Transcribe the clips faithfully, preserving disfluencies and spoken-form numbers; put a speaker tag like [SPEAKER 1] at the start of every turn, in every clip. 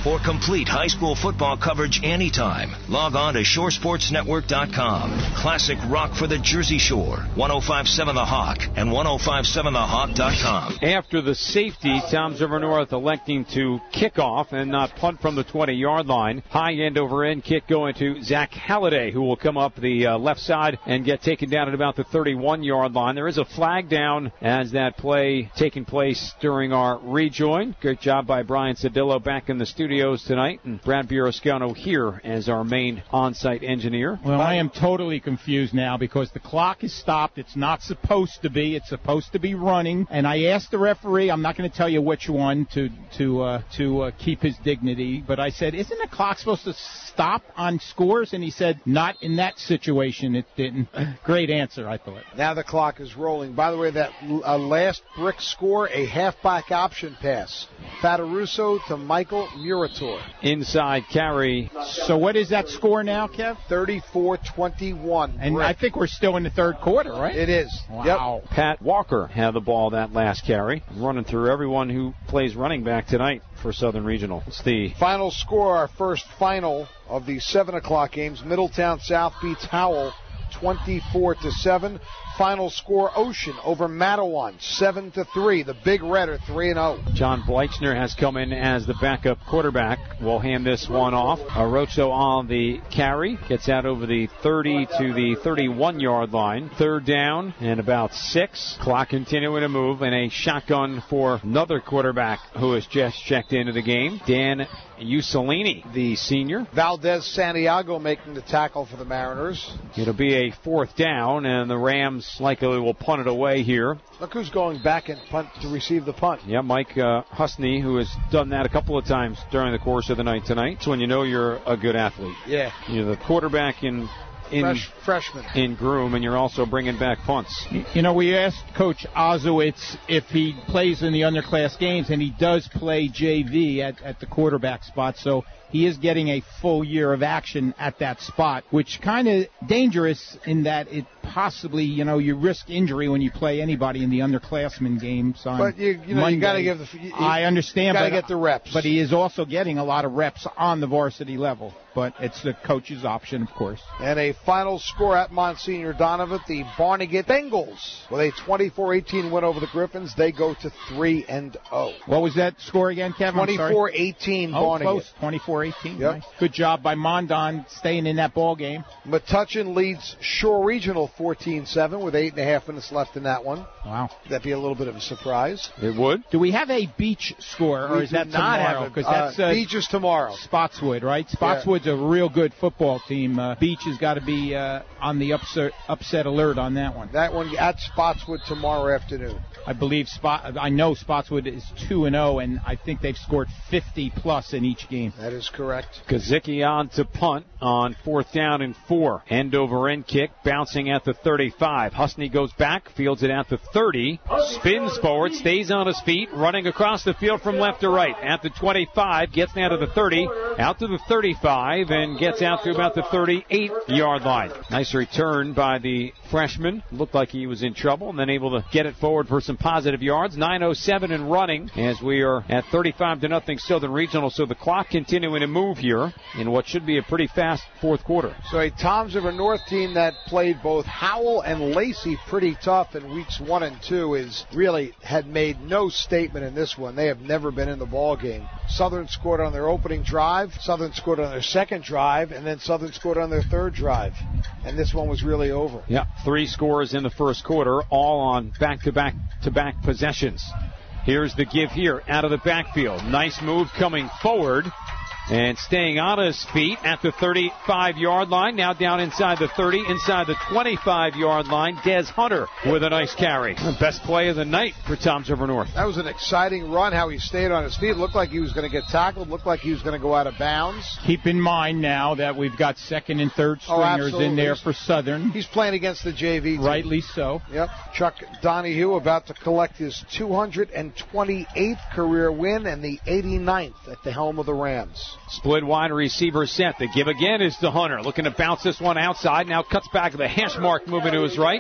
[SPEAKER 1] For complete high school football coverage anytime, log on to shore sports network dot com. Classic rock for the Jersey Shore, one oh five point seven The Hawk and one oh five point seven the hawk dot com.
[SPEAKER 2] After the safety, Toms River North electing to kick off and not punt from the twenty-yard line. High end over end kick going to Zach Halliday, who will come up the uh, left side and get taken down at about the thirty-one-yard line. There is a flag down as that play taking place during our rejoin. Great job by Brian Cedillo back in the studios tonight, and Brad Buroscano here as our main on-site engineer.
[SPEAKER 3] Well, I am totally confused now because the clock is stopped. It's not supposed to be. It's supposed to be running. And I asked the referee, I'm not going to tell you which one to to uh, to uh, keep his dignity, but I said, isn't the clock supposed to stop on scores? And he said, not in that situation. It didn't. Great answer, I thought.
[SPEAKER 4] Now the clock is rolling. By the way, that uh, last brick score, a halfback option pass. Fataruso to Michael Murator.
[SPEAKER 2] Inside carry.
[SPEAKER 3] So what is that score now, Kev?
[SPEAKER 4] thirty-four twenty-one.
[SPEAKER 3] And
[SPEAKER 4] brick.
[SPEAKER 3] I think we're still in the third quarter, right?
[SPEAKER 4] It is.
[SPEAKER 3] Wow.
[SPEAKER 4] Yep.
[SPEAKER 2] Pat Walker had the ball that last carry. Running through everyone who plays running back tonight for Southern Regional. It's the
[SPEAKER 4] final score, our first final of the seven o'clock games. Middletown South beats Howell twenty-four to seven. Final score, Ocean over Mattawan, seven to three. The Big Red are three and oh.
[SPEAKER 2] John Bleichner has come in as the backup quarterback. We'll hand this one off. Arocho on the carry. Gets out over the thirty to the thirty-one-yard line. Third down and about six. Clock continuing to move, and a shotgun for another quarterback who has just checked into the game. Dan Usolini, the senior.
[SPEAKER 4] Valdez Santiago making the tackle for the Mariners.
[SPEAKER 2] It'll be a fourth down, and the Rams likely will punt it away here.
[SPEAKER 4] Look who's going back and punt to receive the punt.
[SPEAKER 2] Yeah, Mike uh, Husney, who has done that a couple of times during the course of the night tonight. It's when you know you're a good athlete.
[SPEAKER 4] Yeah.
[SPEAKER 2] You're the quarterback in in
[SPEAKER 4] Fresh, freshman
[SPEAKER 2] in Groom, and you're also bringing back punts.
[SPEAKER 3] You know, we asked Coach Ozowitz if he plays in the underclass games, and he does play J V at, at the quarterback spot, so he is getting a full year of action at that spot, which kind of dangerous in that it possibly, you know, you risk injury when you play anybody in the underclassmen games on
[SPEAKER 4] But you, you know,
[SPEAKER 3] Monday.
[SPEAKER 4] you got to give the. You,
[SPEAKER 3] I understand,
[SPEAKER 4] got to
[SPEAKER 3] but
[SPEAKER 4] get the reps.
[SPEAKER 3] But he is also getting a lot of reps on the varsity level. But it's the coach's option, of course.
[SPEAKER 4] And a final score at Monsignor Donovan, the Barnegat Bengals with a twenty-four eighteen win over the Griffins. They go to three and oh.
[SPEAKER 3] What was that score again, Kevin?
[SPEAKER 4] twenty-four eighteen
[SPEAKER 3] Oh,
[SPEAKER 4] Barnegat.
[SPEAKER 3] close. twenty-four eighteen.
[SPEAKER 4] Yep.
[SPEAKER 3] Nice. Good job by Mondon staying in that ball game.
[SPEAKER 4] Metuchen leads Shore Regional fourteen seven with eight and a half minutes left in that one.
[SPEAKER 3] Wow.
[SPEAKER 4] That'd be a little bit of a surprise.
[SPEAKER 2] It would.
[SPEAKER 3] Do we have a beach score, or
[SPEAKER 4] We
[SPEAKER 3] is
[SPEAKER 4] do
[SPEAKER 3] that
[SPEAKER 4] not
[SPEAKER 3] tomorrow?
[SPEAKER 4] have a-
[SPEAKER 3] Because
[SPEAKER 4] uh,
[SPEAKER 3] that's uh,
[SPEAKER 4] Beach is tomorrow.
[SPEAKER 3] Spotswood, right? Spotswood's a real good football team. Uh, Beach has got to be uh, on the upset upset alert on that one.
[SPEAKER 4] That one at Spotswood tomorrow afternoon.
[SPEAKER 3] I believe Spot. I know Spotswood is two and zero, and I think they've scored fifty plus in each game.
[SPEAKER 4] That is correct.
[SPEAKER 2] Kazicki on to punt on fourth down and four. End over end kick, bouncing at the thirty-five. Husney goes back, fields it at the thirty, spins forward, stays on his feet, running across the field from left to right. At the twenty-five, gets down to the thirty, out to the thirty-five, and gets out to about the thirty-eight-yard line. Nice return by the freshman. Looked like he was in trouble, and then able to get it forward for some positive yards. nine oh seven and running as we are at thirty-five to nothing Southern Regional. So the clock continuing to move here in what should be a pretty fast fourth quarter.
[SPEAKER 4] So a Toms River North team that played both Howell and Lacey pretty tough in weeks one and two is really had made no statement in this one. They have never been in the ball game. Southern scored on their opening drive, Southern scored on their second drive, and then Southern scored on their third drive. And this one was really over.
[SPEAKER 2] Yeah, three scores in the first quarter, all on back-to-back-to-back possessions. Here's the give here out of the backfield. Nice move coming forward. And staying on his feet at the thirty-five-yard line. Now down inside the thirty, inside the twenty-five-yard line. Des Hunter with a nice carry. Best play of the night for Toms River North.
[SPEAKER 4] That was an exciting run, how he stayed on his feet. Looked like he was going to get tackled. Looked like he was going to go out of bounds.
[SPEAKER 3] Keep in mind now that we've got second and third stringers
[SPEAKER 4] oh,
[SPEAKER 3] in there for Southern.
[SPEAKER 4] He's playing against the J V team.
[SPEAKER 3] Rightly so.
[SPEAKER 4] Yep. Chuck Donahue about to collect his two hundred twenty-eighth career win and the eighty-ninth at the helm of the Rams.
[SPEAKER 2] Split wide receiver set. The give again is to Hunter. Looking to bounce this one outside. Now cuts back to the hash mark, moving to his right.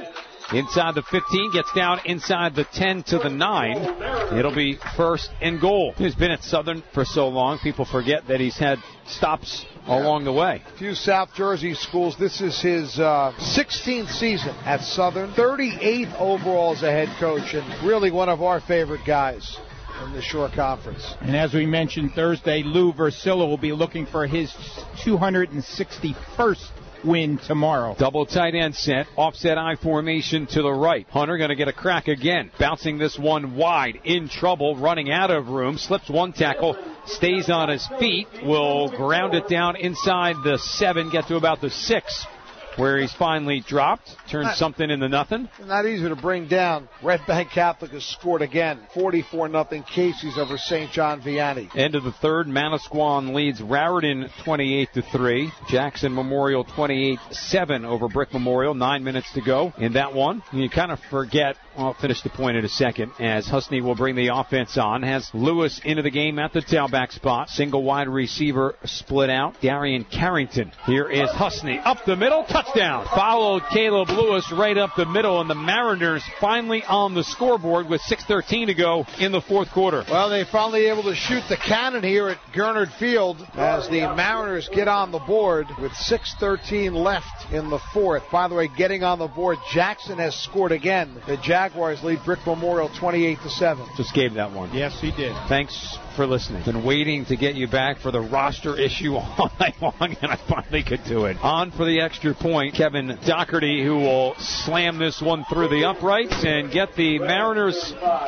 [SPEAKER 2] Inside the fifteen, gets down inside the ten to the nine. It'll be first and goal. He's been at Southern for so long, people forget that he's had stops along the way.
[SPEAKER 4] A few South Jersey schools. This is his uh, sixteenth season at Southern, thirty-eighth overall as a head coach, and really one of our favorite guys in the Shore Conference.
[SPEAKER 3] And as we mentioned Thursday, Lou Versilla will be looking for his two hundred sixty-first win tomorrow.
[SPEAKER 2] Double tight end set, offset I formation to the right. Hunter going to get a crack again. Bouncing this one wide, in trouble, running out of room, slips one tackle, stays on his feet, will ground it down inside the seven, get to about the six, where he's finally dropped, turns not, something into nothing.
[SPEAKER 4] Not easy to bring down. Red Bank Catholic has scored again. forty-four nothing Casey's over Saint John Vianney.
[SPEAKER 2] End of the third, Manasquan leads Raritan twenty-eight to three. Jackson Memorial twenty-eight seven over Brick Memorial. Nine minutes to go in that one. And you kind of forget, well, I'll finish the point in a second, as Husney will bring the offense on. Has Lewis into the game at the tailback spot. Single wide receiver split out. Darian Carrington. Here is Husney up the middle. Touchdown. Followed Caleb Lewis right up the middle, and the Mariners finally on the scoreboard with six thirteen to go in the fourth quarter.
[SPEAKER 4] Well, they finally able to shoot the cannon here at Gernard Field as the Mariners get on the board with six thirteen left in the fourth. By the way, getting on the board, Jackson has scored again. The Jaguars lead Brick Memorial twenty-eight to seven.
[SPEAKER 2] Just gave that one.
[SPEAKER 3] Yes, he did.
[SPEAKER 2] Thanks for listening. Been waiting to get you back for the roster issue all night long, and I finally could do it. On for the extra point, Kevin Doherty, who will slam this one through the uprights and get the Mariners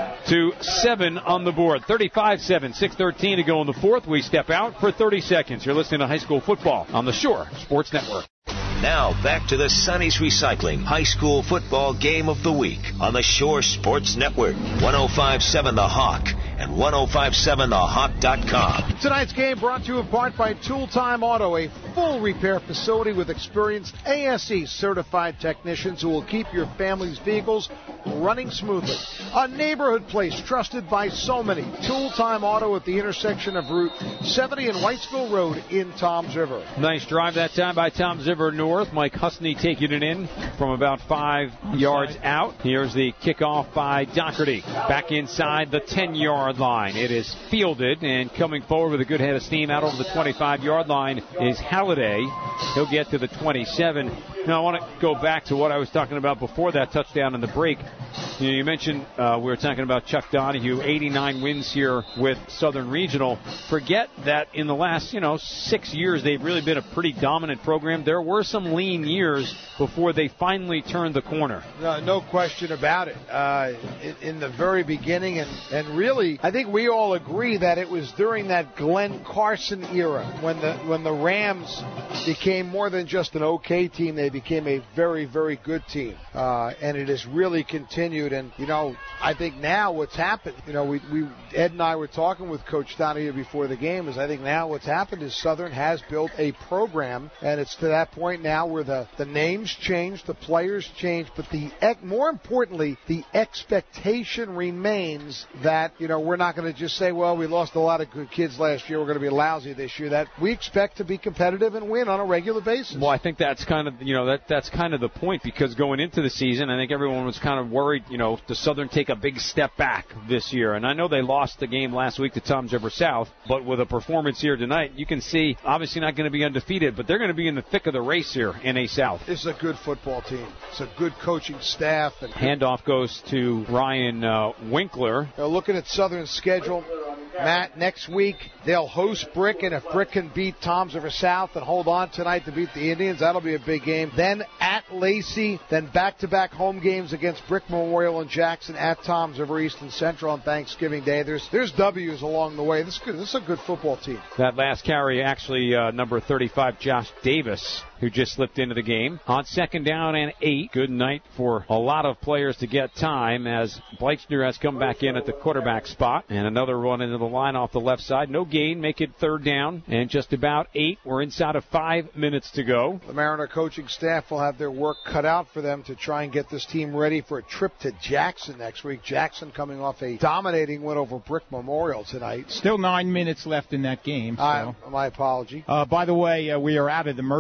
[SPEAKER 2] to seven on the board. thirty-five seven, six thirteen to go in the fourth. We step out for thirty seconds. You're listening to High School Football on the Shore Sports Network.
[SPEAKER 1] Now back to the Sonny's Recycling High School Football Game of the Week on the Shore Sports Network. ten fifty-seven The Hawk and ten fifty-seven the hawk dot com.
[SPEAKER 4] Tonight's game brought to you in part by Tool Time Auto, a full repair facility with experienced A S E certified technicians who will keep your family's vehicles running smoothly. A neighborhood place trusted by so many. Tool Time Auto at the intersection of Route seventy and Whitesville Road in Toms River.
[SPEAKER 2] Nice drive that time by Toms River North. Mike Husney taking it in from about five yards out. Here's the kickoff by Doherty. Back inside the ten-yard line. It is fielded, and coming forward with a good head of steam out over the twenty-five-yard line is Halliday. He'll get to the twenty-seven. Now, I want to go back to what I was talking about before that touchdown in the break. You know, you mentioned uh, we were talking about Chuck Donahue, eighty-nine wins here with Southern Regional. Forget that in the last, you know, six years they've really been a pretty dominant program. There were some lean years before they finally turned the corner.
[SPEAKER 4] No, no question about it. Uh, in, in the very beginning, and, and really, I think we all agree that it was during that Glenn Carson era when the when the Rams became more than just an okay team. They became a very, very good team, uh, and it has really continued. And you know, I think now what's happened, you know, we, we Ed and I were talking with Coach Donahue before the game, is I think now what's happened is Southern has built a program, and it's to that point now where the, the names change, the players change, but the more importantly, the expectation remains that, you know, we're not going to just say, well, we lost a lot of good kids last year, we're going to be lousy this year. That we expect to be competitive and win on a regular basis.
[SPEAKER 2] Well, I think that's kind of, you know, that that's kind of the point, because going into the season, I think everyone was kind of worried, you know, does Southern take a big step back this year? And I know they lost the game last week to Toms River South, but with a performance here tonight, you can see obviously not going to be undefeated, but they're going to be in the thick of the race here in A South.
[SPEAKER 4] This is a good football team. It's a good coaching staff. And
[SPEAKER 2] handoff goes to Ryan uh, Winkler.
[SPEAKER 4] They're looking at Southern's schedule. Matt, next week they'll host Brick, and if Brick can beat Toms River South and hold on tonight to beat the Indians, that'll be a big game. Then at Lacey, then back-to-back home games against Brick Memorial and Jackson, at Toms River East and Central on Thanksgiving Day. There's there's W's along the way. This is, good. This is a good football team.
[SPEAKER 2] That last carry, actually, uh, number thirty-five, Josh Davis, who just slipped into the game. On second down and eight, good night for a lot of players to get time as Blakesner has come back in at the quarterback spot. And another run into the line off the left side. No gain, make it third down. And just about eight. We're inside of five minutes to go.
[SPEAKER 4] The Mariner coaching staff will have their work cut out for them to try and get this team ready for a trip to Jackson next week. Jackson coming off a dominating win over Brick Memorial tonight.
[SPEAKER 3] Still nine minutes left in that game. So.
[SPEAKER 4] Uh, my apology.
[SPEAKER 3] Uh, by the way, uh, we are out of the Mercy. Uh,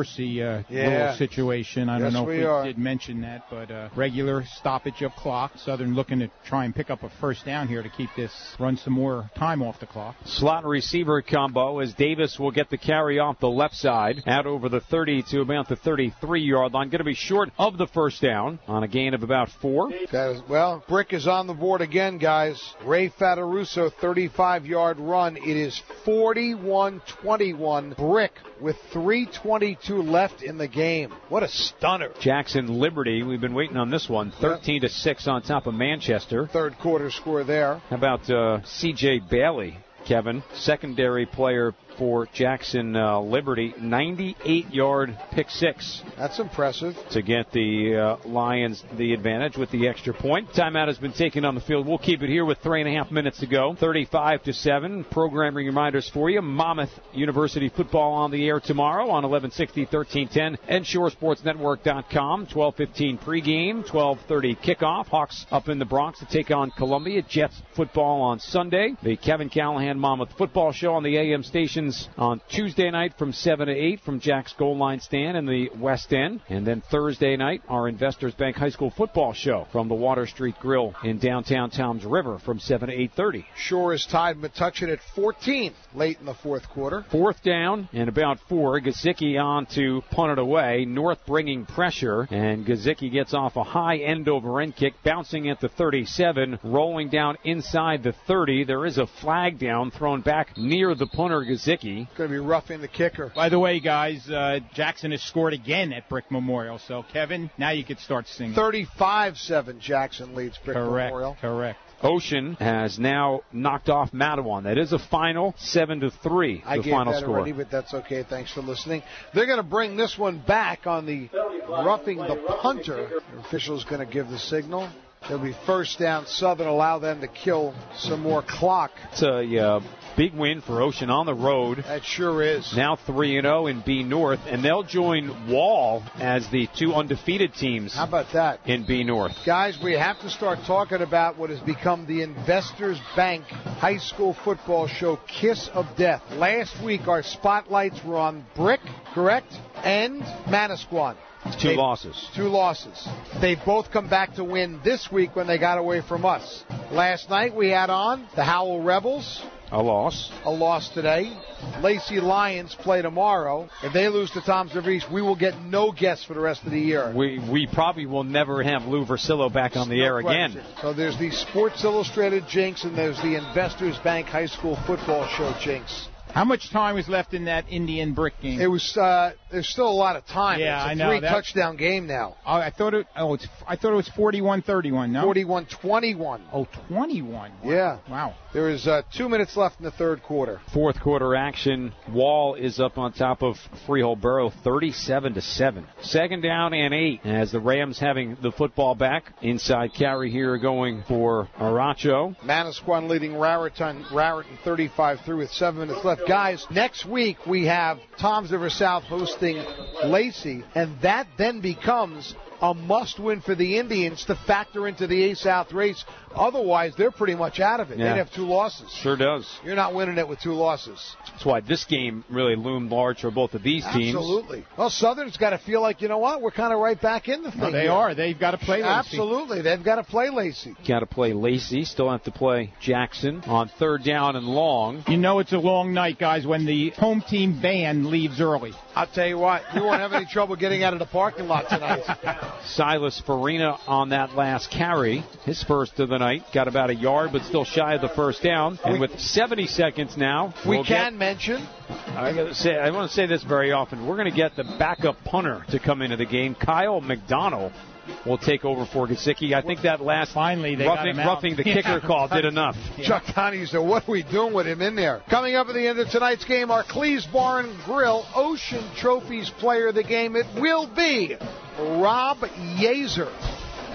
[SPEAKER 3] uh,
[SPEAKER 4] Yeah.
[SPEAKER 3] rule situation. I
[SPEAKER 4] Yes,
[SPEAKER 3] don't know if
[SPEAKER 4] we
[SPEAKER 3] we
[SPEAKER 4] are.
[SPEAKER 3] did mention that, but uh, regular stoppage of clock. Southern looking to try and pick up a first down here to keep this, run some more time off the clock.
[SPEAKER 2] Slot receiver combo as Davis will get the carry off the left side, out over the thirty to about the thirty-three-yard line. Going to be short of the first down on a gain of about four.
[SPEAKER 4] Guys, well, Brick is on the board again, guys. Ray Fataruso, thirty-five-yard run. It is forty-one twenty-one. Brick with three twenty-two left in the game. What a stunner.
[SPEAKER 2] Jackson Liberty, we've been waiting on this one, thirteen to six on top of Manchester.
[SPEAKER 4] Third quarter score there.
[SPEAKER 2] How about uh, C J Bailey, Kevin, secondary player for Jackson uh, Liberty, ninety-eight-yard pick six.
[SPEAKER 4] That's impressive.
[SPEAKER 2] To get the uh, Lions the advantage with the extra point. Timeout has been taken on the field. We'll keep it here with three and a half minutes to go. thirty-five to seven. Programming reminders for you. Monmouth University football on the air tomorrow on eleven sixty, thirteen ten and shore sports network dot com. twelve fifteen pregame, twelve thirty kickoff. Hawks up in the Bronx to take on Columbia. Jets football on Sunday. The Kevin Callahan Monmouth football show on the A M station on Tuesday night from seven to eight from Jack's Goal Line Stand in the West End. And then Thursday night, our Investors Bank High School football show from the Water Street Grill in downtown Toms River from seven to eight thirty.
[SPEAKER 4] Shore is tied Metuchen at fourteen late in the fourth quarter.
[SPEAKER 2] Fourth down and about four. Gazicki on to punt it away. North bringing pressure, and Gazicki gets off a high end-over-end kick, bouncing at the thirty-seven, rolling down inside the thirty. There is a flag down thrown back near the punter, Gazicki.
[SPEAKER 4] Going to be roughing the kicker.
[SPEAKER 3] By the way, guys, uh, Jackson has scored again at Brick Memorial. So, Kevin, now you could start singing.
[SPEAKER 4] thirty-five seven Jackson leads Brick
[SPEAKER 3] Correct,
[SPEAKER 4] Memorial.
[SPEAKER 3] correct.
[SPEAKER 2] Ocean has now knocked off Matawan. That is a final seven to three.
[SPEAKER 4] I
[SPEAKER 2] the
[SPEAKER 4] gave
[SPEAKER 2] final
[SPEAKER 4] that
[SPEAKER 2] score.
[SPEAKER 4] already, but that's okay. Thanks for listening. They're going to bring this one back on the roughing the punter. The official's going to give the signal. It'll be first down. Southern allow them to kill some more clock.
[SPEAKER 2] It's a uh, big win for Ocean on the road.
[SPEAKER 4] That sure is.
[SPEAKER 2] Now three and oh in B North, and they'll join Wall as the two undefeated teams.
[SPEAKER 4] How about that?
[SPEAKER 2] In B North.
[SPEAKER 4] Guys, we have to start talking about what has become the Investors Bank High School football show, Kiss of Death. Last week, our spotlights were on Brick, correct, and Manasquan.
[SPEAKER 2] Two
[SPEAKER 4] they,
[SPEAKER 2] losses.
[SPEAKER 4] Two losses. They both come back to win this week when they got away from us. Last night we had on the Howell Rebels.
[SPEAKER 2] A loss.
[SPEAKER 4] A loss today. Lacey Lions play tomorrow. If they lose to Toms River East, we will get no guests for the rest of the year.
[SPEAKER 2] We we probably will never have Lou Versillo back on the
[SPEAKER 4] no
[SPEAKER 2] air
[SPEAKER 4] question.
[SPEAKER 2] again.
[SPEAKER 4] So there's the Sports Illustrated jinx, and there's the Investors Bank High School football show jinx.
[SPEAKER 3] How much time was left in that Indian Brick game?
[SPEAKER 4] It was. Uh, there's still a lot of time.
[SPEAKER 3] Yeah,
[SPEAKER 4] it's a
[SPEAKER 3] I know.
[SPEAKER 4] Three
[SPEAKER 3] That,
[SPEAKER 4] touchdown game now.
[SPEAKER 3] Oh, I thought it. Oh, it's. I thought it was forty-one thirty-one. No.
[SPEAKER 4] forty-one twenty-one.
[SPEAKER 3] Oh, twenty-one. Wow.
[SPEAKER 4] Yeah.
[SPEAKER 3] Wow.
[SPEAKER 4] There is uh, two minutes left in the third quarter.
[SPEAKER 2] Fourth quarter action. Wall is up on top of Freehold Borough, thirty-seven to seven. Second down and eight as the Rams having the football back. Inside carry here going for Aracho.
[SPEAKER 4] Manasquan leading Raritan, Raritan thirty-five through with seven minutes left. Guys, next week we have Toms River South hosting Lacey, and that then becomes a must-win for the Indians to factor into the A-South race. Otherwise, they're pretty much out of it.
[SPEAKER 2] Yeah.
[SPEAKER 4] They'd have two losses.
[SPEAKER 2] Sure does.
[SPEAKER 4] You're not winning it with two losses.
[SPEAKER 2] That's why this game really loomed large for both of these teams.
[SPEAKER 4] Absolutely. Well, Southern's got to feel like, you know what, we're kind of right back in the thing.
[SPEAKER 3] No, they
[SPEAKER 4] here.
[SPEAKER 3] are. They've got to play Lacey.
[SPEAKER 4] Absolutely. They've got to play Lacey.
[SPEAKER 2] Got to play Lacey. Still have to play Jackson on third down and long.
[SPEAKER 3] You know it's a long night, guys, when the home team band leaves early.
[SPEAKER 4] I'll tell you what, you won't have any trouble getting out of the parking lot tonight.
[SPEAKER 2] Silas Farina on that last carry. His first of the night. Got about a yard, but still shy of the first down. And with seventy seconds now,
[SPEAKER 4] we
[SPEAKER 2] we'll
[SPEAKER 4] can
[SPEAKER 2] get,
[SPEAKER 4] mention.
[SPEAKER 2] I gotta say, I want to say this very often. We're going to get the backup punter to come into the game. Kyle McDonald will take over for Gazicki. I think that last
[SPEAKER 3] finally they
[SPEAKER 2] roughing,
[SPEAKER 3] got him out.
[SPEAKER 2] roughing the kicker
[SPEAKER 3] Yeah.
[SPEAKER 2] call did enough.
[SPEAKER 4] Yeah. Chuck Donnie said, what are we doing with him in there? Coming up at the end of tonight's game, our Cleves Bar and Grill Ocean Trophies player of the game. It will be Rob Yeaser.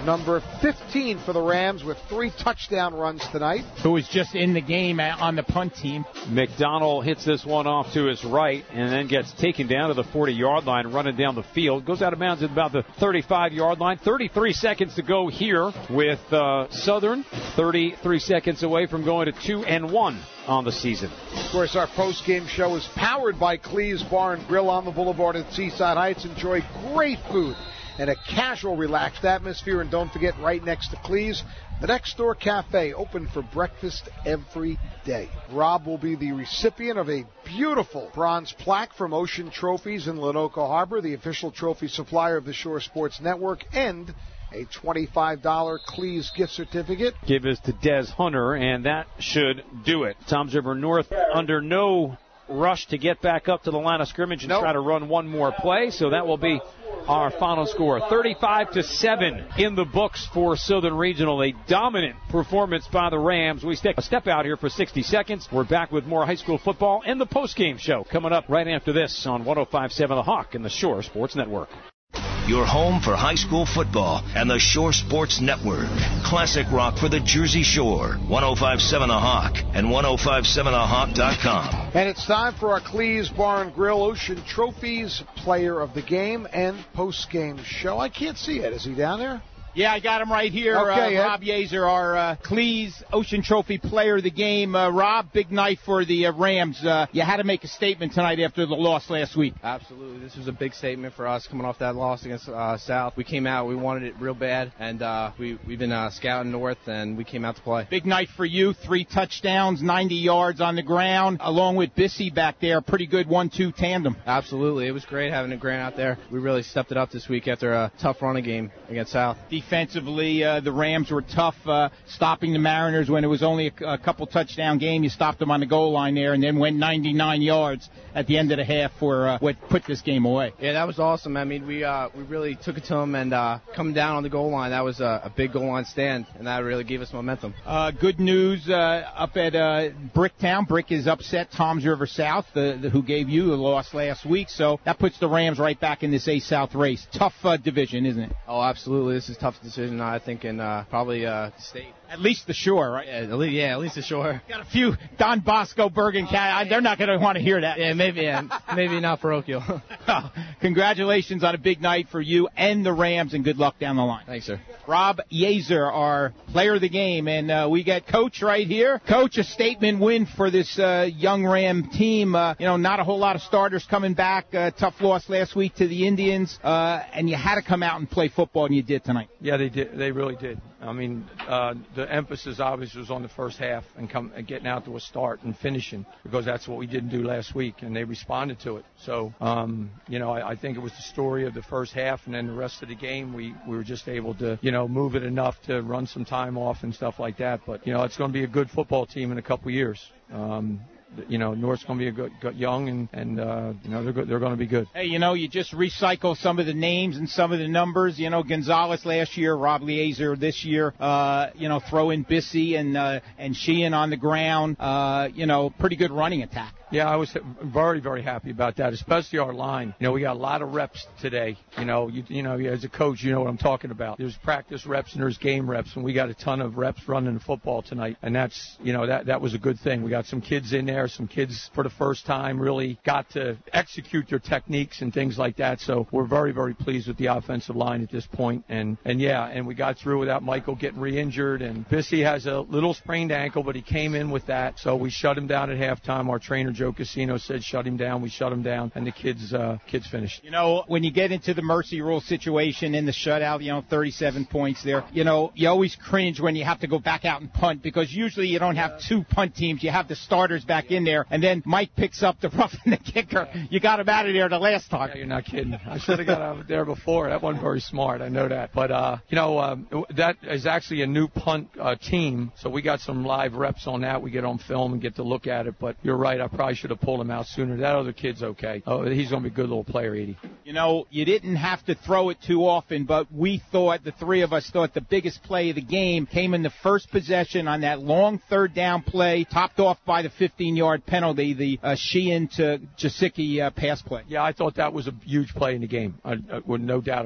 [SPEAKER 4] number fifteen for the Rams with three touchdown runs tonight.
[SPEAKER 3] Who was just in the game on the punt team.
[SPEAKER 2] McDonald hits this one off to his right and then gets taken down to the forty-yard line, running down the field. Goes out of bounds at about the thirty-five-yard line. thirty-three seconds to go here with uh, Southern. thirty-three seconds away from going to two and one on the season.
[SPEAKER 4] Of course, our post-game show is powered by Clee's Bar and Grill on the Boulevard at Seaside Heights. Enjoy great food and a casual, relaxed atmosphere. And don't forget, right next to Clee's, the Next Door Cafe, open for breakfast every day. Rob will be the recipient of a beautiful bronze plaque from Ocean Trophies in Lenoka Harbor, the official trophy supplier of the Shore Sports Network, and a twenty-five dollars Clee's gift certificate.
[SPEAKER 2] Give this to Des Hunter, and that should do it. Toms River North under no rush to get back up to the line of scrimmage and nope. try to run one more play, so that will be our final score. thirty-five to seven in the books for Southern Regional. A dominant performance by the Rams. We take a step out here for sixty seconds. We're back with more high school football and the postgame show coming up right after this on one oh five point seven The Hawk and the Shore Sports Network.
[SPEAKER 1] Your home for high school football and the Shore Sports Network. Classic rock for the Jersey Shore. one oh five point seven The Hawk and ten fifty-seven the hawk dot com.
[SPEAKER 4] And it's time for our Clee's Bar and Grill Ocean Trophies Player of the Game and Post-Game Show. I can't see it. Is he down there?
[SPEAKER 3] Yeah, I got him right here.
[SPEAKER 4] Okay,
[SPEAKER 3] uh, Rob Yeager, our uh, Clee's Ocean Trophy Player of the Game. Uh, Rob, big night for the uh, Rams. Uh, you had to make a statement tonight after the loss last week.
[SPEAKER 5] Absolutely. This was a big statement for us coming off that loss against uh, South. We came out. We wanted it real bad, and uh, we, we've been uh, scouting north, and we came out to play.
[SPEAKER 3] Big night for you. Three touchdowns, ninety yards on the ground, along with Bissy back there. Pretty good one two tandem.
[SPEAKER 5] Absolutely. It was great having a Grant out there. We really stepped it up this week after a tough running game against South.
[SPEAKER 3] Defensively, uh, the Rams were tough, uh, stopping the Mariners when it was only a, a couple touchdown game. You stopped them on the goal line there and then went ninety-nine yards at the end of the half for uh, what put this game away.
[SPEAKER 5] Yeah, that was awesome. I mean, we uh, we really took it to them, and uh, coming down on the goal line, that was a, a big goal line stand, and that really gave us momentum.
[SPEAKER 3] Uh, good news uh, up at uh, Bricktown. Brick is upset Toms River South, the, the, who gave you the loss last week, so that puts the Rams right back in this A South race. Tough uh, division, isn't it?
[SPEAKER 5] Oh, absolutely. This is a tough decision, I think, in uh, probably uh, the state.
[SPEAKER 3] At least the Shore, right?
[SPEAKER 5] Yeah, at least, yeah, at least the Shore.
[SPEAKER 3] Got a few Don Bosco, Bergen County. They're not going to want to hear that.
[SPEAKER 5] Yeah, maybe, yeah, maybe not parochial.
[SPEAKER 3] Well, congratulations on a big night for you and the Rams, and good luck down the line.
[SPEAKER 5] Thanks, sir.
[SPEAKER 3] Rob Yeager, our player of the game, and uh, we got Coach right here. Coach, a statement win for this uh, young Ram team. Uh, you know, not a whole lot of starters coming back. Uh, tough loss last week to the Indians, uh, and you had to come out and play football, and you did tonight.
[SPEAKER 6] Yeah, they did. They really did. I mean, uh, the emphasis obviously was on the first half and come and getting out to a start and finishing, because that's what we didn't do last week, and they responded to it. So, um, you know, I, I think it was the story of the first half, and then the rest of the game we, we were just able to, you know, move it enough to run some time off and stuff like that. But, you know, it's going to be a good football team in a couple of years. Um, You know, North's going to be a good, good young, and and uh, you know they're go- they're going to be good.
[SPEAKER 3] Hey, you know, you just recycle some of the names and some of the numbers. You know, Gonzalez last year, Rob Yeager this year. Uh, you know, throw in Bissy and uh, and Sheehan on the ground. Uh, you know, pretty good running attack.
[SPEAKER 6] Yeah, I was very, very happy about that, especially our line. You know, we got a lot of reps today. You know, you, you know, as a coach, you know what I'm talking about. There's practice reps and there's game reps, and we got a ton of reps running the football tonight, and that's, you know, that that was a good thing. We got some kids in there, some kids for the first time really got to execute their techniques and things like that. So we're very, very pleased with the offensive line at this point. And and yeah, and we got through without Michael getting re-injured. And Bissy has a little sprained ankle, but he came in with that, so we shut him down at halftime. Our trainer Joe Casino said shut him down. We shut him down, and the kids uh, kids finished.
[SPEAKER 3] You know, when you get into the mercy rule situation in the shutout, you know, thirty-seven points there, you know, you always cringe when you have to go back out and punt, because usually you don't have two punt teams. You have the starters back in there, and then Mike picks up the roughing the kicker. You got him out of there the last time.
[SPEAKER 6] Yeah, you're not kidding. I should have got out there before. That wasn't very smart. I know that. But, uh, you know, um, that is actually a new punt uh, team, so we got some live reps on that. We get on film and get to look at it. But you're right. I probably should have pulled him out sooner. That other kid's okay. Oh, he's going to be a good little player, Edie.
[SPEAKER 3] You know, you didn't have to throw it too often, but we thought, the three of us thought, the biggest play of the game came in the first possession on that long third down play, topped off by the fifteen-yard penalty, the uh, Sheehan to Jasicki uh, pass play.
[SPEAKER 6] Yeah, I thought that was a huge play in the game, I, I, with no doubt about it.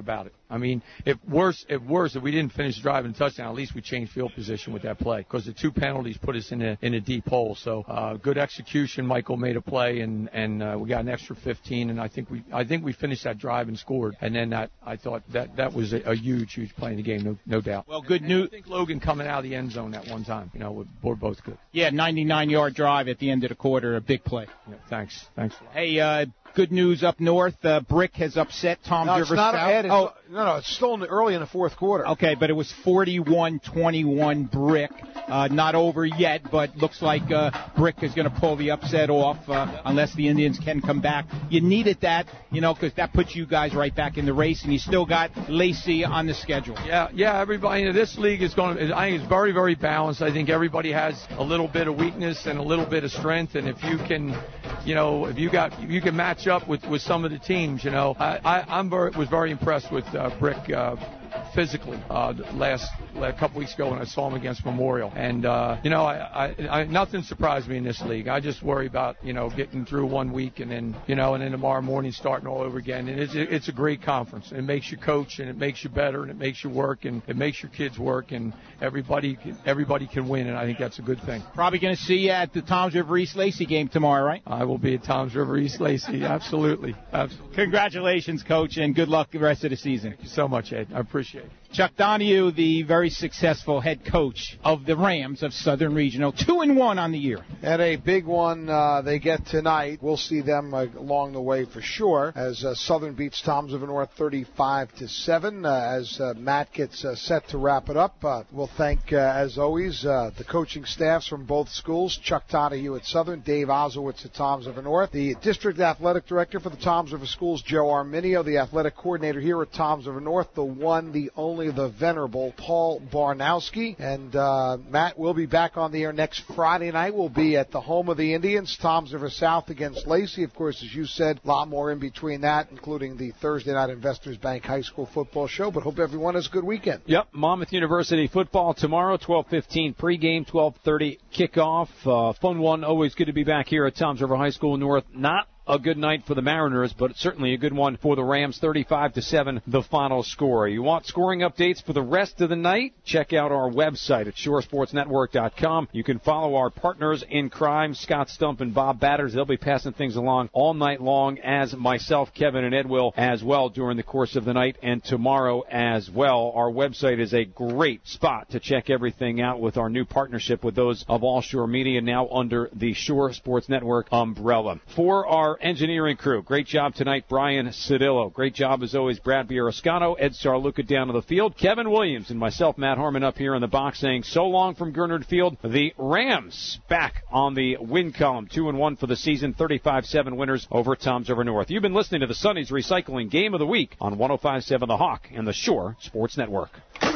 [SPEAKER 6] I mean, if worse, if worse, if we didn't finish driving a touchdown, at least we changed field position with that play because the two penalties put us in a in a deep hole. So uh, good execution. Michael made a play, and and uh, we got an extra fifteen, and I think we I think we finished that drive and scored. And then that I thought that that was a, a huge, huge play in the game, no no doubt.
[SPEAKER 3] Well, good news.
[SPEAKER 6] I think Logan coming out of the end zone at one time, you know, we're both good.
[SPEAKER 3] Yeah, ninety-nine yard drive at the end of the quarter, a big play.
[SPEAKER 6] Yeah, thanks, thanks.
[SPEAKER 3] Hey, uh, good news up north. Uh, Brick has upset Tom's
[SPEAKER 4] no,
[SPEAKER 3] River
[SPEAKER 4] it's not
[SPEAKER 3] South.
[SPEAKER 4] ahead. It's,
[SPEAKER 3] oh,
[SPEAKER 4] no, no, it's still in the, early in the fourth quarter.
[SPEAKER 3] Okay, but it was forty-one twenty-one Brick. Uh, not over yet, but looks like uh, Brick is going to pull the upset off uh, unless the Indians can come back. You needed that, you know, because that puts you guys right back in the race, and you still got Lacey on the schedule.
[SPEAKER 6] Yeah, yeah. Everybody in this league is going to. I think it's very, very balanced. I think everybody has a little bit of weakness and a little bit of strength, and if you can, you know, if you got, if you can match up with, with some of the teams, you know, I, I I'm very, was very impressed with uh, Brick. Uh, physically uh, last, last couple weeks ago when I saw him against Memorial. And, uh, you know, I, I, I, nothing surprised me in this league. I just worry about, you know, getting through one week and then, you know, and then tomorrow morning starting all over again. And it's, it's a great conference. It makes you coach and it makes you better and it makes you work and it makes your kids work and everybody, everybody can win. And I think that's a good thing.
[SPEAKER 3] Probably going to see you at the Toms River East Lacey game tomorrow, right?
[SPEAKER 6] I will be at Toms River East Lacey. Absolutely. Absolutely.
[SPEAKER 3] Congratulations, Coach, and good luck the rest of the season.
[SPEAKER 6] Thank you so much, Ed. I appreciate it.
[SPEAKER 3] Chuck Donahue, the very successful head coach of the Rams of Southern Regional, two and one on the year.
[SPEAKER 4] And a big one uh, they get tonight. We'll see them uh, along the way for sure as uh, Southern beats Toms River North thirty-five to seven. Uh, as uh, Matt gets uh, set to wrap it up, uh, we'll thank, uh, as always, uh, the coaching staffs from both schools, Chuck Donahue at Southern, Dave Ozowitz at Toms River North, the district athletic director for the Toms River Schools, Joe Arminio, the athletic coordinator here at Toms River North, the one, the only, the venerable Paul Barnowski. And uh, Matt will be back on the air next Friday night. We'll be at the home of the Indians, Toms River South against Lacey. Of course, as you said, a lot more in between that, including the Thursday night Investors Bank High School football show. But hope everyone has a good weekend.
[SPEAKER 2] Yep, Monmouth University football tomorrow, twelve fifteen pregame, twelve thirty kickoff. Uh, fun one. Always good to be back here at Toms River High School North. Not a good night for the Mariners, but certainly a good one for the Rams, thirty-five to seven, the final score. You want scoring updates for the rest of the night? Check out our website at shore sports network dot com. You can follow our partners in crime, Scott Stump and Bob Batters. They'll be passing things along all night long, as myself, Kevin, and Ed will as well during the course of the night and tomorrow as well. Our website is a great spot to check everything out with our new partnership with those of All Shore Media, now under the Shore Sports Network umbrella. For our engineering crew, great job tonight, Brian Cedillo. Great job, as always, Brad Biaroscano, Ed Sarluca down to the field, Kevin Williams, and myself, Matt Harmon, up here in the box saying so long from Gernard Field. The Rams back on the win column, two and one for the season, thirty-five seven winners over Toms River North. You've been listening to the Sonny's Recycling Game of the Week on one oh five point seven The Hawk and the Shore Sports Network.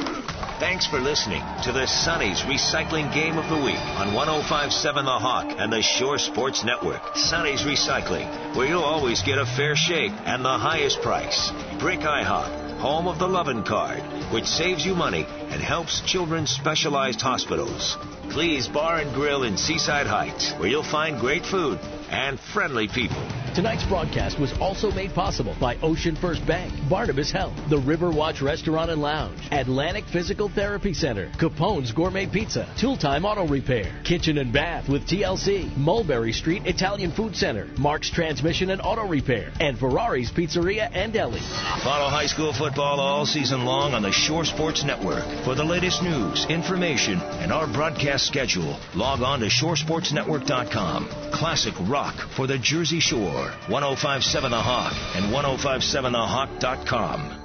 [SPEAKER 1] Thanks for listening to the Sonny's Recycling Game of the Week on one oh five point seven The Hawk and the Shore Sports Network. Sonny's Recycling, where you'll always get a fair shake and the highest price. Brick IHOP, home of the Lovin' Card, which saves you money and helps children's specialized hospitals. Clee's Bar and Grill in Seaside Heights, where you'll find great food and friendly people.
[SPEAKER 7] Tonight's broadcast was also made possible by Ocean First Bank, Barnabas Health, the River Watch Restaurant and Lounge, Atlantic Physical Therapy Center, Capone's Gourmet Pizza, Tool Time Auto Repair, Kitchen and Bath with T L C, Mulberry Street Italian Food Center, Mark's Transmission and Auto Repair, and Ferrari's Pizzeria and Deli.
[SPEAKER 1] Follow high school football all season long on the Shore Sports Network. For the latest news, information, and our broadcast schedule, log on to shore sports network dot com. Classic rock for the Jersey Shore. one oh five point seven The Hawk and one oh five point seven the hawk dot com.